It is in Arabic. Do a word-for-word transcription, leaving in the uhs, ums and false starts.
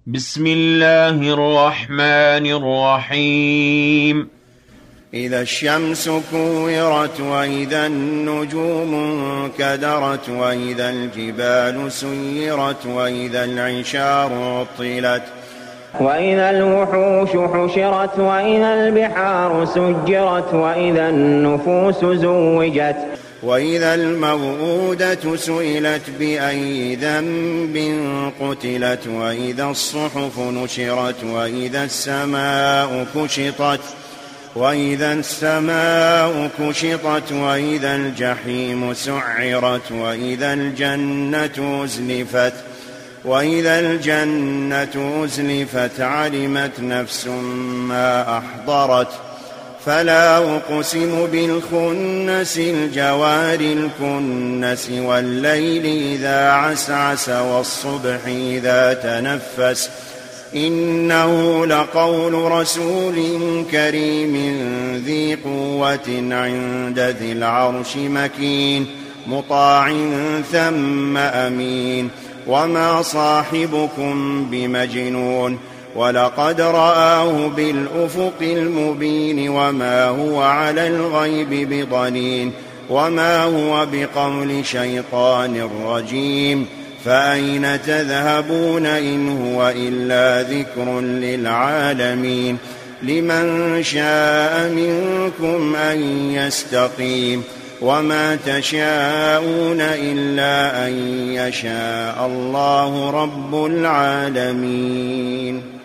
بسم الله الرحمن الرحيم. إذا الشمس كورت وإذا النجوم انكدرت وإذا الجبال سيرت وإذا العشار عطلت وإذا الوحوش حشرت وإذا البحار سجرت وإذا النفوس زوجت وإذا الموءودة سئلت بأي ذنب قتلت وإذا الصحف نشرت وإذا السماء كشطت وإذا السماء كشطت وإذا الجحيم سعرت وإذا الجنة أزلفت وإذا الجنة أزلفت علمت نفس ما أحضرت فلا أقسم بالخنس الجوار الكنس والليل إذا عسعس والصبح إذا تنفس إنه لقول رسول كريم ذي قوة عند ذي العرش مكين مطاع ثم أمين وما صاحبكم بمجنون ولقد رآه بالأفق المبين وما هو على الغيب بضنين وما هو بقول شيطان رجيم فأين تذهبون إن هو إلا ذكر للعالمين لمن شاء منكم أن يستقيم وما تشاءون إلا أن يشاء الله رب العالمين.